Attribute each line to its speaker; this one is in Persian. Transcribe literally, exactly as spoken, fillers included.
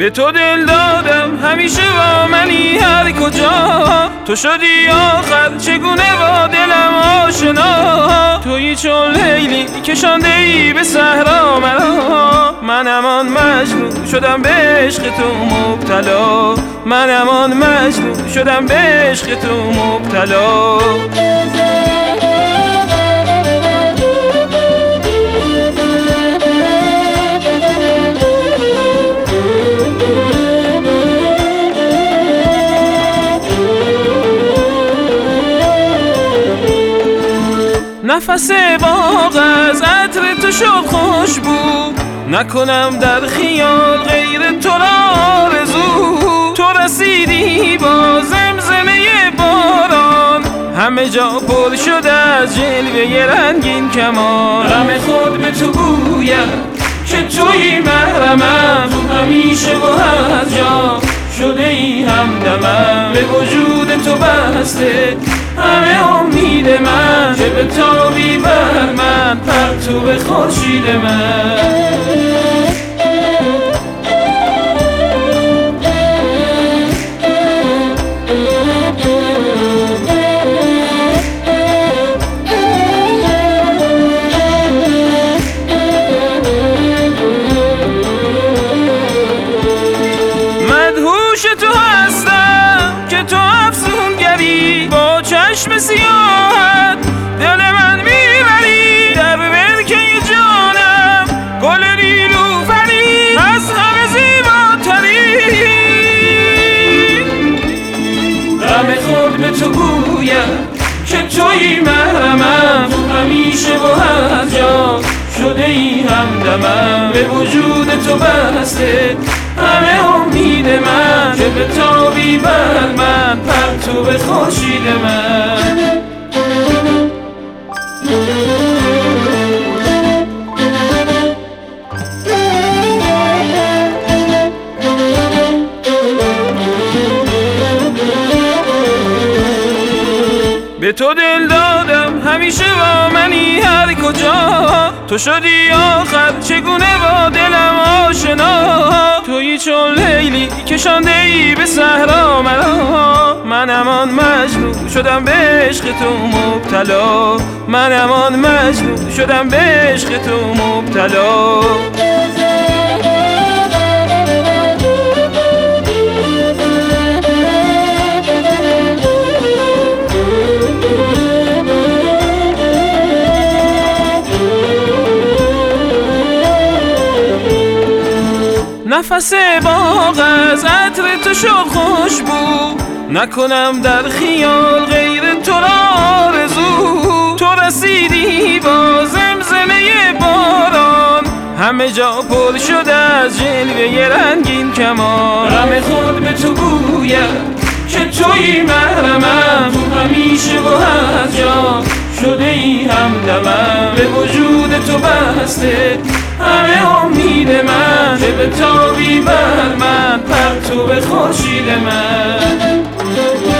Speaker 1: به تو دل دادم همیشه با منی هر کجا، تو شدی آخر چگونه با دلم آشنا. تویی چون لیلی کشانده ای به صحرا مرا، منم آن مجنون شدم به عشق تو مبتلا، منم آن مجنون شدم به عشق تو مبتلا. نفس باغ از عطر تو شد خوشبو، نکنم در خیال غیر تو را آرزو. تو رسیدی با زمزمه باران، همه جا پر شده از جلوه رنگین کمان. غم خود به تو گویم که تویی محرمم، تو همیشه و هر جا شده ای همدمم. به وجود تو بسته همه امید من، که به تابی بر من پرتو خورشید من. مدهوش تو هستم که تو افسونگری، با چشم سیاهت دل من میبری. در ولکه جانم گل نیلوفری، از همه زیباتری. غم خود به تو گویم که تویی محرمم، تو همیشه و هر جا شده ای همدمم. به وجود تو بسته همه امید من، که به تابی بر من پرتو خورشید من. به تو دل دادم همیشه با منی هر کجا، تو شدی آخر چگونه با دلم آشنا. تویی چون لیلی کشانده ای به صحرا مرا، منم آن مجنون شدم به عشق تو مبتلا، منم آن مجنون شدم به عشق تو مبتلا. نفس باغ از عطر تو شد خوشبو، نکنم در خیال غیر تو را آرزو. تو رسیدی با زمزمه باران، همه جا پر شده از جلوه رنگین کمان. غم خود به تو گویم که تویی محرمم، تو همیشه و هر جا شده ای همدمم. به وجود تو بسته همه امید من، که به تابی بر من پرتو خورشید من.